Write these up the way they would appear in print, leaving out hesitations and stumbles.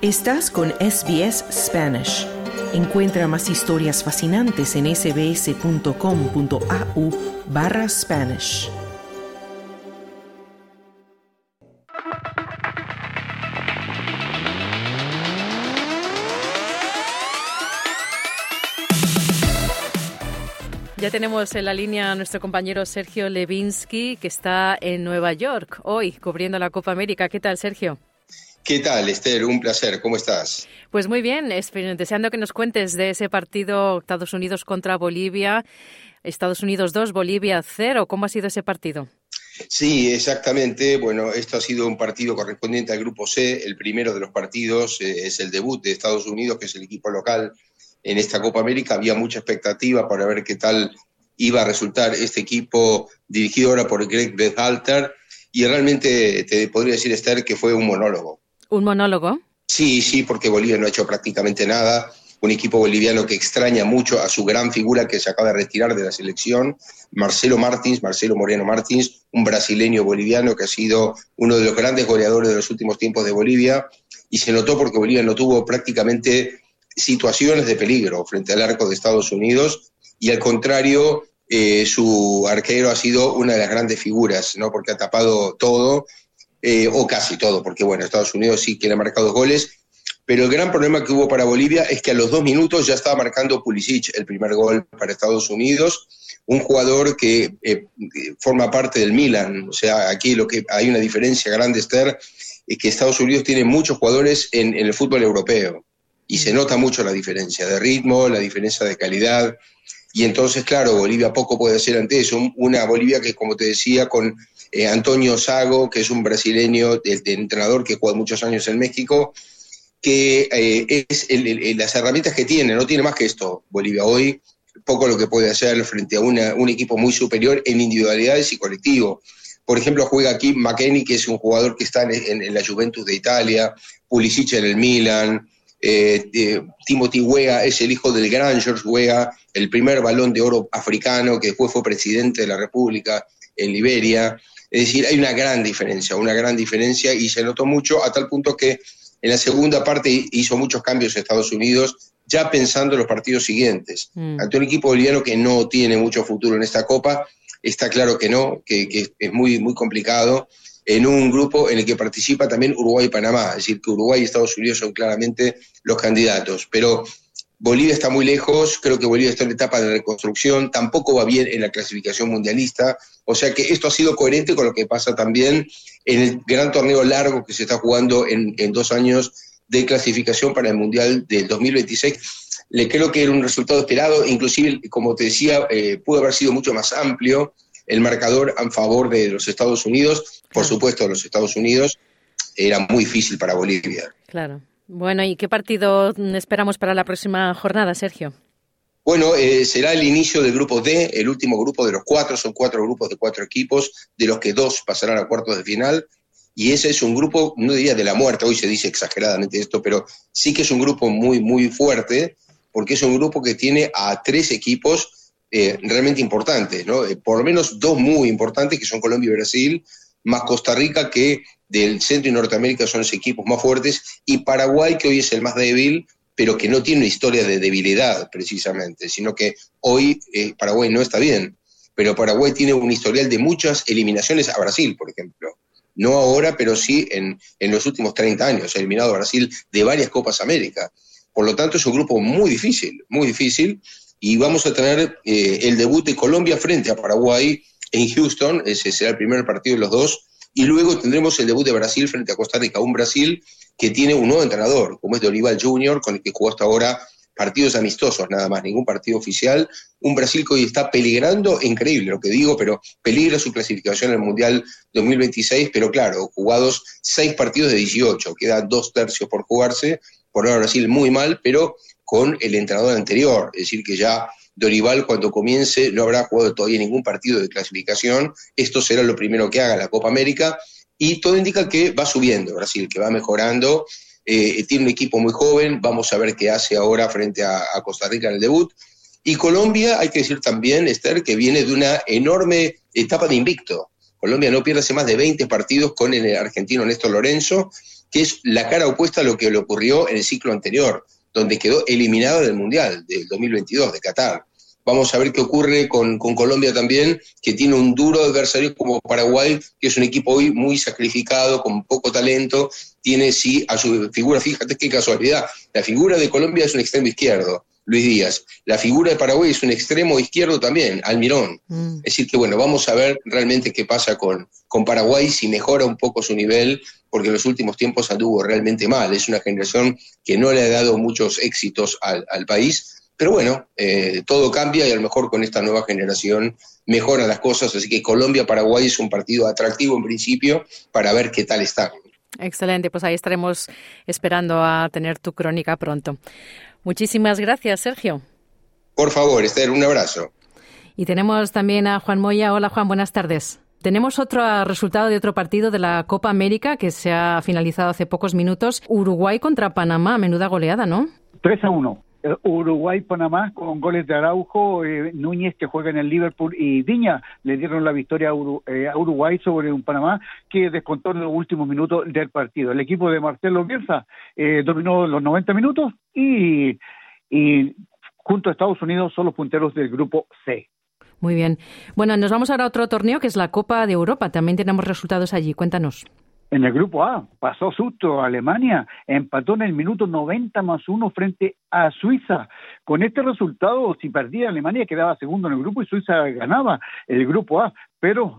Estás con SBS Spanish. Encuentra más historias fascinantes en sbs.com.au/Spanish. Ya tenemos en la línea a nuestro compañero Sergio Levinsky, que está en Nueva York hoy cubriendo la Copa América. ¿Qué tal, Sergio? ¿Qué tal, Esther? Un placer. ¿Cómo estás? Pues muy bien, deseando que nos cuentes de ese partido Estados Unidos contra Bolivia. Estados Unidos 2, Bolivia 0. ¿Cómo ha sido ese partido? Sí, exactamente. Bueno, esto ha sido un partido correspondiente al Grupo C. El primero de los partidos es el debut de Estados Unidos, que es el equipo local en esta Copa América. Había mucha expectativa para ver qué tal iba a resultar este equipo dirigido ahora por Greg Berhalter. Y realmente te podría decir, Esther, que fue un monólogo. ¿Un monólogo? Sí, porque Bolivia no ha hecho prácticamente nada. Un equipo boliviano que extraña mucho a su gran figura que se acaba de retirar de la selección, Marcelo Moreno Martins, un brasileño boliviano que ha sido uno de los grandes goleadores de los últimos tiempos de Bolivia, y se notó porque Bolivia no tuvo prácticamente situaciones de peligro frente al arco de Estados Unidos, y al contrario, su arquero ha sido una de las grandes figuras, ¿no? Porque ha tapado todo, o casi todo, porque bueno, Estados Unidos sí que le ha marcado goles, pero el gran problema que hubo para Bolivia es que a los 2 minutos ya estaba marcando Pulisic el primer gol para Estados Unidos, un jugador que forma parte del Milan. O sea, aquí lo que hay una diferencia grande, Esther, es que Estados Unidos tiene muchos jugadores en el fútbol europeo, y se nota mucho la diferencia de ritmo, la diferencia de calidad, y entonces, claro, Bolivia poco puede hacer ante eso. Una Bolivia que, como te decía, con Antonio Zago, que es un brasileño, el entrenador que juega muchos años en México, que es las herramientas que tiene, no tiene más que esto. Bolivia hoy, poco lo que puede hacer frente a un equipo muy superior en individualidades y colectivo. Por ejemplo, juega aquí McKennie, que es un jugador que está en la Juventus de Italia, Pulisic en el Milan, Timothy Weah es el hijo del gran George Weah, el primer Balón de Oro africano, que después fue presidente de la República en Liberia. Es decir, hay una gran diferencia, y se notó mucho a tal punto que en la segunda parte hizo muchos cambios Estados Unidos, ya pensando en los partidos siguientes. Ante un equipo boliviano que no tiene mucho futuro en esta Copa, está claro que no, que es muy, muy complicado, en un grupo en el que participa también Uruguay y Panamá. Es decir, que Uruguay y Estados Unidos son claramente los candidatos. Pero Bolivia está muy lejos, creo que Bolivia está en etapa de reconstrucción, tampoco va bien en la clasificación mundialista, o sea que esto ha sido coherente con lo que pasa también en el gran torneo largo que se está jugando en 2 años de clasificación para el Mundial del 2026. Le creo que era un resultado esperado, inclusive, como te decía, pudo haber sido mucho más amplio el marcador a favor de los Estados Unidos. Por supuesto, los Estados Unidos era muy difícil para Bolivia. Claro. Bueno, ¿y qué partido esperamos para la próxima jornada, Sergio? Bueno, será el inicio del grupo D, el último grupo de los 4, son 4 grupos de 4 equipos, de los que 2 pasarán a cuartos de final, y ese es un grupo, no diría de la muerte, hoy se dice exageradamente esto, pero sí que es un grupo muy, muy fuerte, porque es un grupo que tiene a 3 equipos realmente importantes, ¿no? Por lo menos 2 muy importantes, que son Colombia y Brasil, más Costa Rica, que del Centro y Norteamérica son los equipos más fuertes, y Paraguay, que hoy es el más débil, pero que no tiene una historia de debilidad precisamente, sino que hoy Paraguay no está bien, pero Paraguay tiene un historial de muchas eliminaciones a Brasil, por ejemplo. No ahora, pero sí en los últimos 30 años. Ha eliminado a Brasil de varias Copas América. Por lo tanto, es un grupo muy difícil, y vamos a tener el debut de Colombia frente a Paraguay en Houston. Ese será el primer partido de los 2, y luego tendremos el debut de Brasil frente a Costa Rica, un Brasil que tiene un nuevo entrenador, como es Dorival Jr., con el que jugó hasta ahora partidos amistosos nada más, ningún partido oficial. Un Brasil que hoy está peligrando, increíble lo que digo, pero peligra su clasificación en el Mundial 2026, pero claro, jugados 6 partidos de 18, quedan 2/3 por jugarse. Por ahora Brasil muy mal, pero con el entrenador anterior, es decir que ya Dorival, cuando comience, no habrá jugado todavía ningún partido de clasificación. Esto será lo primero que haga la Copa América, y todo indica que va subiendo Brasil, que va mejorando. Tiene un equipo muy joven, vamos a ver qué hace ahora frente a Costa Rica en el debut. Y Colombia, hay que decir también, Esther, que viene de una enorme etapa de invicto. Colombia no pierde hace más de 20 partidos con el argentino Néstor Lorenzo, que es la cara opuesta a lo que le ocurrió en el ciclo anterior, donde quedó eliminado del Mundial del 2022 de Qatar. Vamos a ver qué ocurre con Colombia también, que tiene un duro adversario como Paraguay, que es un equipo hoy muy sacrificado, con poco talento, tiene sí a su figura, fíjate qué casualidad, la figura de Colombia es un extremo izquierdo, Luis Díaz, la figura de Paraguay es un extremo izquierdo también, Almirón. Es decir que bueno, vamos a ver realmente qué pasa con Paraguay, si mejora un poco su nivel, porque en los últimos tiempos anduvo realmente mal, es una generación que no le ha dado muchos éxitos al país. Pero bueno, todo cambia y a lo mejor con esta nueva generación mejoran las cosas, así que Colombia-Paraguay es un partido atractivo en principio para ver qué tal está. Excelente, pues ahí estaremos esperando a tener tu crónica pronto. Muchísimas gracias, Sergio. Por favor, Esther, un abrazo. Y tenemos también a Juan Moya. Hola, Juan, buenas tardes. Tenemos otro resultado de otro partido de la Copa América que se ha finalizado hace pocos minutos. Uruguay contra Panamá, menuda goleada, ¿no? 3-1. Uruguay-Panamá con goles de Araujo, Núñez, que juega en el Liverpool, y Viña le dieron la victoria a Uruguay sobre un Panamá que descontó en los últimos minutos del partido. El equipo de Marcelo Bielsa dominó los 90 minutos y junto a Estados Unidos son los punteros del grupo C. Muy bien. Bueno, nos vamos ahora a otro torneo que es la Copa de Europa. También tenemos resultados allí. Cuéntanos. En el grupo A pasó susto a Alemania, empató en el minuto 90+1 frente a Suiza. Con este resultado, si perdía Alemania, quedaba segundo en el grupo y Suiza ganaba el grupo A. Pero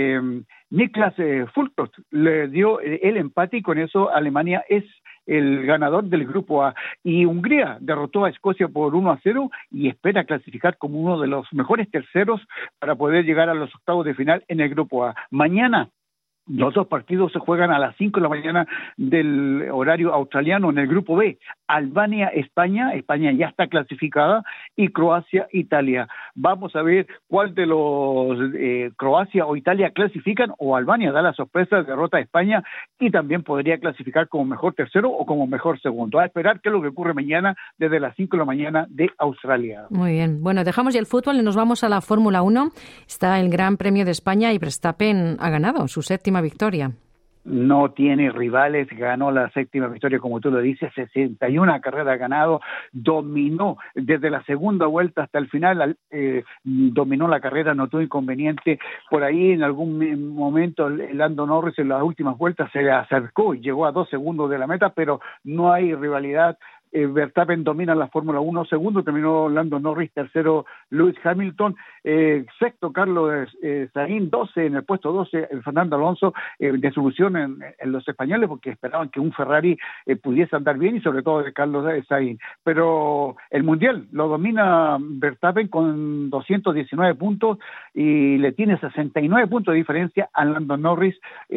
Niklas Füllkrug le dio el empate y con eso Alemania es el ganador del grupo A. Y Hungría derrotó a Escocia por 1-0 y espera clasificar como uno de los mejores terceros para poder llegar a los octavos de final en el grupo A. Mañana los dos partidos se juegan a las 5 de la mañana del horario australiano en el grupo B. Albania-España, España ya está clasificada, y Croacia-Italia. Vamos a ver cuál de los Croacia o Italia clasifican, o Albania da la sorpresa, derrota a España y también podría clasificar como mejor tercero o como mejor segundo. A esperar qué es lo que ocurre mañana desde las 5 de la mañana de Australia. Muy bien. Bueno, dejamos ya el fútbol y nos vamos a la Fórmula 1. Está el Gran Premio de España y Verstappen ha ganado su séptima victoria. No tiene rivales, ganó la séptima victoria, como tú lo dices, 61 carreras ganado, dominó desde la segunda vuelta hasta el final, dominó la carrera, no tuvo inconveniente. Por ahí en algún momento Lando Norris en las últimas vueltas se le acercó y llegó a 2 segundos de la meta, pero no hay rivalidad. Verstappen domina la Fórmula 1, segundo terminó Lando Norris, tercero Lewis Hamilton, sexto Carlos Sainz, 12 en el puesto 12 Fernando Alonso, desilusión en los españoles porque esperaban que un Ferrari pudiese andar bien y sobre todo de Carlos Sainz, pero el Mundial lo domina Verstappen con 219 puntos y le tiene 69 puntos de diferencia a Lando Norris,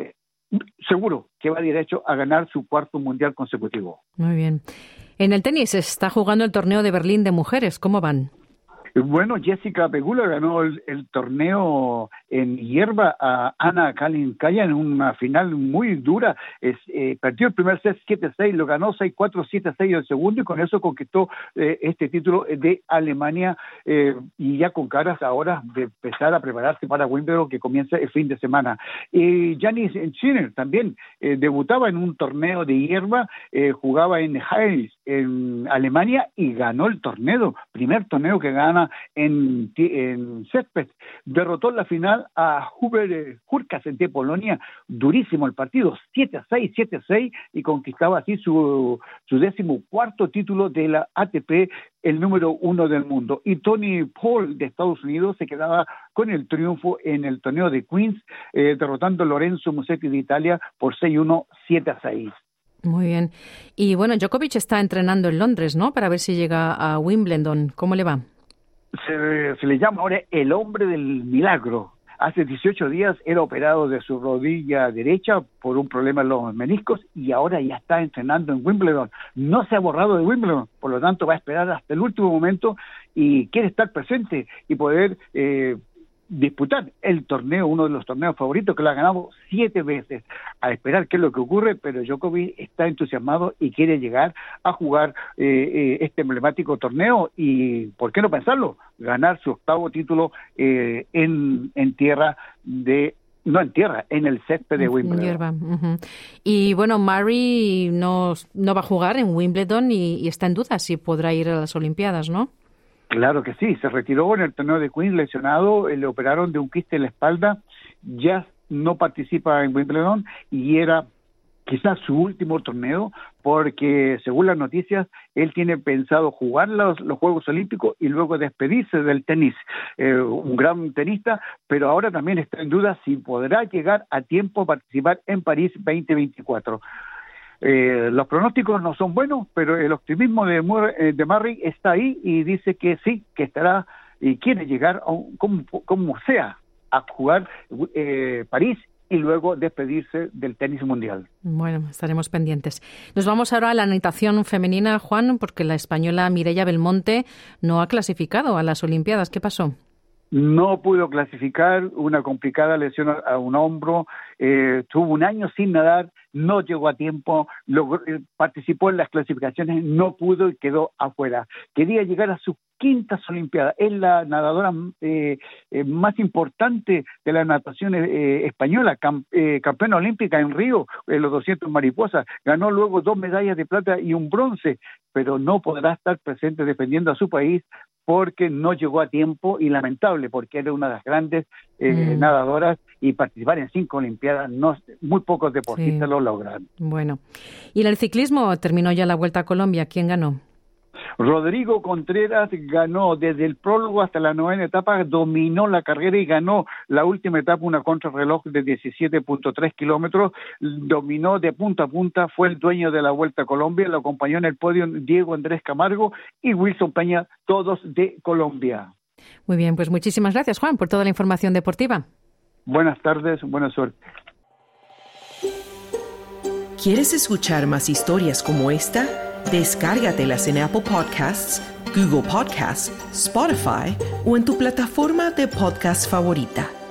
seguro que va derecho a ganar su cuarto Mundial consecutivo. Muy bien. En el tenis se está jugando el torneo de Berlín de mujeres. ¿Cómo van? Bueno, Jessica Pegula ganó el torneo en hierba a Ana Kalinskaya en una final muy dura. Perdió el primer set 7-6, lo ganó 6-4, 7-6 el segundo y con eso conquistó este título de Alemania y ya con caras ahora de empezar a prepararse para Wimbledon que comienza el fin de semana. Jannis Sinner también debutaba en un torneo de hierba, jugaba en Hayes en Alemania y ganó el torneo, primer torneo que gana en césped. Derrotó en la final a Hubert Hurkacz de Polonia, durísimo el partido, 7-6, 7-6 y conquistaba así su 14º título de la ATP, el número 1 del mundo. Y Tony Paul de Estados Unidos se quedaba con el triunfo en el torneo de Queens, derrotando a Lorenzo Musetti de Italia por 6-1, 7-6. Muy bien. Y bueno, Djokovic está entrenando en Londres, ¿no? Para ver si llega a Wimbledon. ¿Cómo le va? Se le llama ahora el hombre del milagro. Hace 18 días era operado de su rodilla derecha por un problema en los meniscos y ahora ya está entrenando en Wimbledon. No se ha borrado de Wimbledon, por lo tanto va a esperar hasta el último momento y quiere estar presente y poder disputar el torneo, uno de los torneos favoritos que lo ha ganado 7 veces. A esperar qué es lo que ocurre, pero Djokovic está entusiasmado y quiere llegar a jugar este emblemático torneo y, ¿por qué no pensarlo?, ganar su 8º título en tierra de No en tierra, en el césped de Wimbledon. Uh-huh. Y bueno, Murray no va a jugar en Wimbledon y está en duda si podrá ir a las Olimpiadas, ¿no? Claro que sí, se retiró en el torneo de Queens lesionado, le operaron de un quiste en la espalda, ya no participa en Wimbledon y era quizás su último torneo, porque según las noticias, él tiene pensado jugar los Juegos Olímpicos y luego despedirse del tenis. Un gran tenista, pero ahora también está en duda si podrá llegar a tiempo a participar en París 2024. Los pronósticos no son buenos, pero el optimismo de Murray está ahí y dice que sí, que estará y quiere llegar como sea a jugar París y luego despedirse del tenis mundial. Bueno, estaremos pendientes. Nos vamos ahora a la natación femenina, Juan, porque la española Mireia Belmonte no ha clasificado a las Olimpiadas. ¿Qué pasó? No pudo clasificar, una complicada lesión a un hombro, tuvo un año sin nadar, no llegó a tiempo, participó en las clasificaciones, no pudo y quedó afuera. Quería llegar a sus quintas Olimpiadas, es la nadadora más importante de la natación española, campeona olímpica en Río, en los 200 mariposas, ganó luego 2 medallas de plata y un bronce, pero no podrá estar presente defendiendo a su país porque no llegó a tiempo y lamentable, porque era una de las grandes nadadoras y participar en 5 Olimpiadas, muy pocos deportistas lo logran. Bueno, y en el ciclismo terminó ya la Vuelta a Colombia, ¿quién ganó? Rodrigo Contreras ganó desde el prólogo hasta la 9ª etapa, dominó la carrera y ganó la última etapa, una contrarreloj de 17.3 kilómetros, dominó de punta a punta, fue el dueño de la Vuelta a Colombia, lo acompañó en el podio Diego Andrés Camargo y Wilson Peña, todos de Colombia. Muy bien, pues muchísimas gracias, Juan, por toda la información deportiva. Buenas tardes, buena suerte. ¿Quieres escuchar más historias como esta? Descárgatelas en Apple Podcasts, Google Podcasts, Spotify o en tu plataforma de podcast favorita.